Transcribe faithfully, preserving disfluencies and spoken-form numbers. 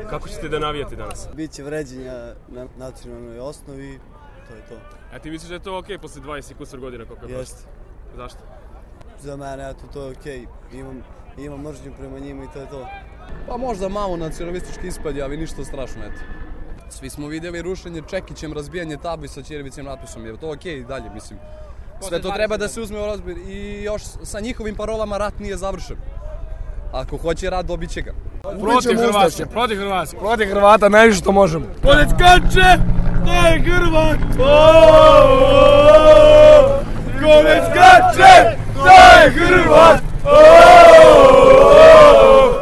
Kako ćete da navijate danas? Biće vređenja na nacionalnoj osnovi, to je to. A ti misliš da je to okej posle dvadeset i kusur godina koliko je prošlo? Jeste. Zašto? Za mene, eto, to je okej. Imam, imam mržnju prema njima i to je to. Pa možda malo nacionalistički ispad, ali ništa strašno, eto. Svi smo vidjeli rušenje Čekićem, razbijanje tabli sa ćirivicim natpisom, je to okej dalje, mislim. Sve to treba da se uzme u razbir i još sa njihovim parolama rat nije završen. Ako hoće rat, dobit će ga. Protiv Hrvatske, protiv Hrvatske, protiv Hrvata najviše što možemo. Konec kače, to je Hrvat! Konec kače, to je Hrvat!